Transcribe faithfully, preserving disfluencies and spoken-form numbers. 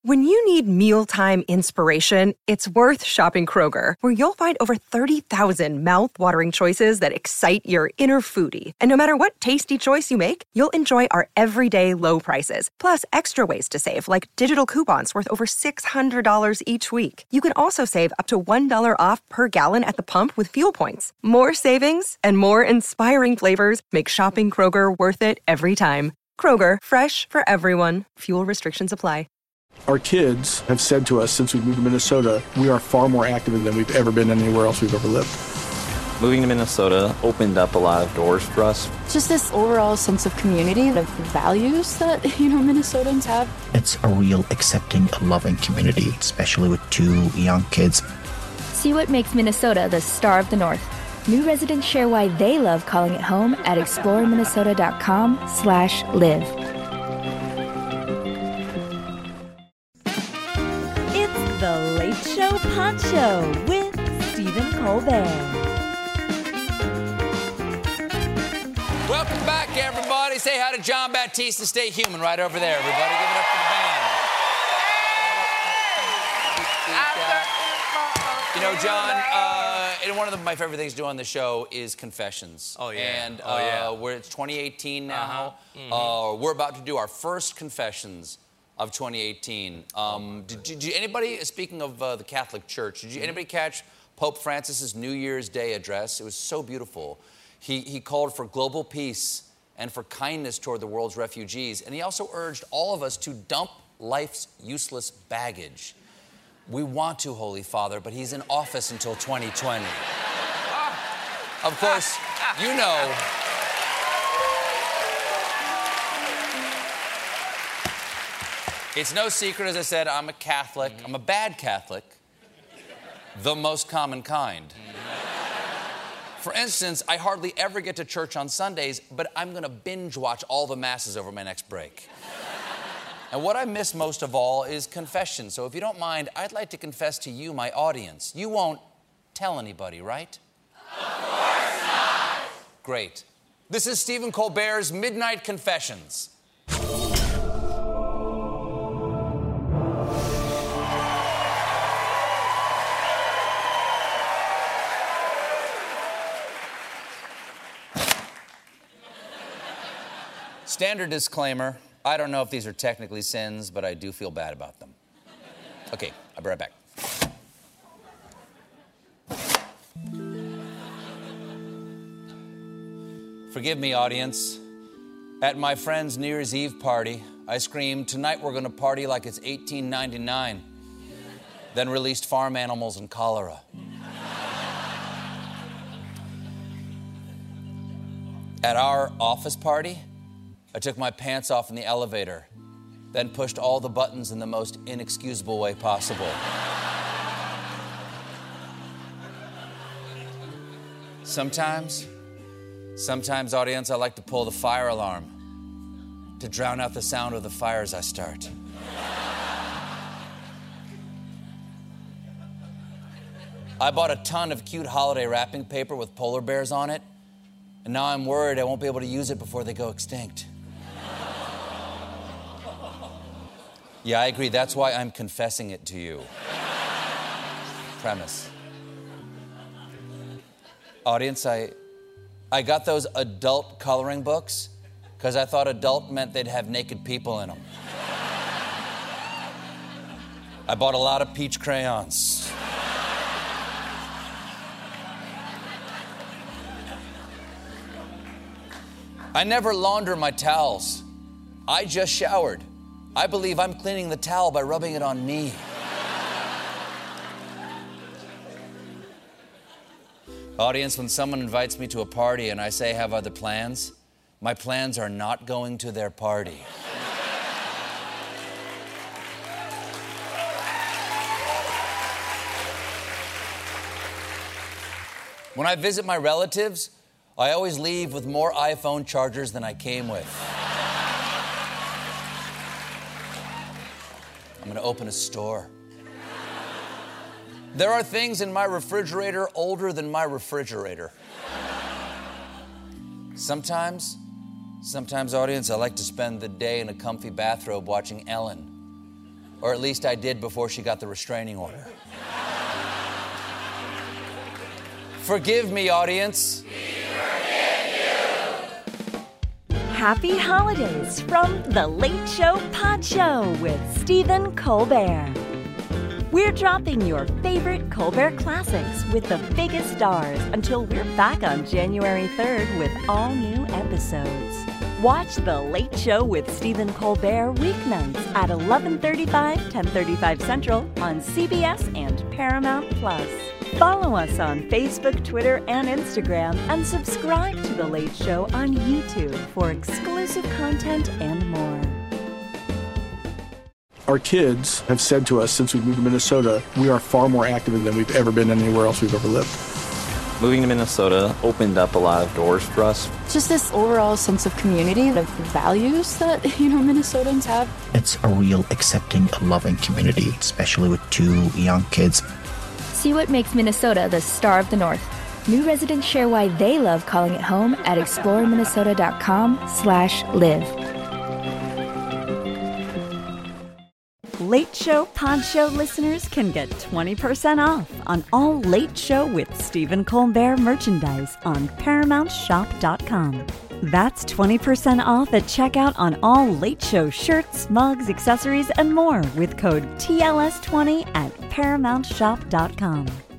When you need mealtime inspiration, it's worth shopping Kroger, where you'll find over thirty thousand mouth-watering choices that excite your inner foodie. And no matter what tasty choice you make, you'll enjoy our everyday low prices, plus extra ways to save, like digital coupons worth over six hundred dollars each week. You can also save up to one dollar off per gallon at the pump with fuel points. More savings and more inspiring flavors make shopping Kroger worth it every time. Kroger, fresh for everyone. Fuel restrictions apply. Our kids have said to us since we moved to Minnesota, we are far more active than we've ever been anywhere else we've ever lived. Moving to Minnesota opened up a lot of doors for us. Just this overall sense of community, of values that, you know, Minnesotans have. It's a real accepting, loving community, especially with two young kids. See what makes Minnesota the star of the North. New residents share why they love calling it home at exploreminnesota.com slash live. The Late Show Poncho with Stephen Colbert. Welcome back, everybody. Say hi to John Baptiste, Stay Human, right over there. Everybody, give it up for the band. You know, John, uh, and one of the, my favorite things to do on the show is confessions. Oh, yeah. And uh, oh, yeah. we're, it's twenty eighteen now. Uh-huh. Mm-hmm. Uh, we're about to do our first confessions of twenty eighteen. Um, did, did you, anybody, speaking of uh, the Catholic Church, did you, anybody catch Pope Francis's New Year's Day address? It was so beautiful. He, he called for global peace and for kindness toward the world's refugees. And he also urged all of us to dump life's useless baggage. We want to, Holy Father, but he's in office until twenty twenty. Of course, you know... It's no secret, as I said, I'm a Catholic. Mm-hmm. I'm a bad Catholic. The most common kind. Mm-hmm. For instance, I hardly ever get to church on Sundays, but I'm going to binge watch all the masses over my next break. And what I miss most of all is confession. So if you don't mind, I'd like to confess to you, my audience. You won't tell anybody, right? Of course not! Great. This is Stephen Colbert's Midnight Confessions. Standard disclaimer, I don't know if these are technically sins, but I do feel bad about them. Okay, I'll be right back. Forgive me, audience. At my friend's New Year's Eve party, I screamed, "Tonight we're gonna party like it's eighteen ninety-nine. Then released farm animals and cholera. At our office party, I took my pants off in the elevator, then pushed all the buttons in the most inexcusable way possible. Sometimes, sometimes, audience, I like to pull the fire alarm to drown out the sound of the fires I start. I bought a ton of cute holiday wrapping paper with polar bears on it, and now I'm worried I won't be able to use it before they go extinct. Yeah, I agree. That's why I'm confessing it to you. Premise. Audience, I, I got those adult coloring books because I thought adult meant they'd have naked people in them. I bought a lot of peach crayons. I never launder my towels. I just showered. I believe I'm cleaning the towel by rubbing it on me. Audience, when someone invites me to a party and I say I have other plans, my plans are not going to their party. When I visit my relatives, I always leave with more iPhone chargers than I came with. I'm going to open a store. There are things in my refrigerator older than my refrigerator. Sometimes, sometimes, audience, I like to spend the day in a comfy bathrobe watching Ellen. Or at least I did before she got the restraining order. Forgive me, audience. Happy holidays from The Late Show Pod Show with Stephen Colbert. We're dropping your favorite Colbert classics with the biggest stars until we're back on January third with all new episodes. Watch The Late Show with Stephen Colbert weeknights at eleven thirty-five, ten thirty-five Central on C B S and Paramount Plus. Follow us on Facebook, Twitter, and Instagram, and subscribe to The Late Show on YouTube for exclusive content and more. Our kids have said to us since we moved to Minnesota, we are far more active than we've ever been anywhere else we've ever lived. Moving to Minnesota opened up a lot of doors for us. Just this overall sense of community, of values that, you know, Minnesotans have. It's a real accepting, loving community, especially with two young kids. See what makes Minnesota the star of the North. New residents share why they love calling it home at explore minnesota dot com slash live. Late Show Pod Show listeners can get twenty percent off on all Late Show with Stephen Colbert merchandise on paramount shop dot com. That's twenty percent off at checkout on all Late Show shirts, mugs, accessories, and more with code T L S twenty at paramount shop dot com.